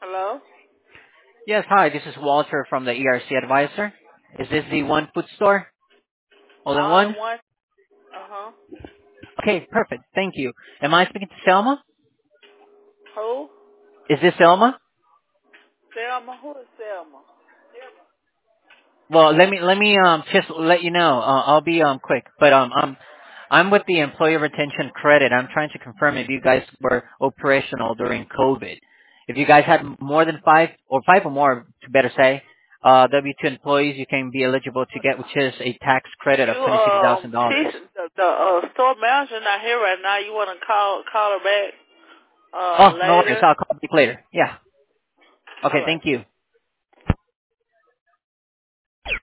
Hello? Yes, hi, this is Walter from the ERC Advisor. Is this the one food store? All in All one? in one? Uh-huh. Okay, perfect. Thank you. Am I speaking to Selma? Who? Is this Selma? Selma? Who is Selma? Well, let me just let you know. I'll be quick, but I'm with the Employee Retention Credit. I'm trying to confirm if you guys were operational during COVID. If you guys had more than five or more, to better say, W-2 employees, you can be eligible to get, which is a tax credit of You, $26,000. the store manager not here right now. You want to call her back, Oh, no worries. later? I'll call you later. Yeah. All Okay, right. thank you.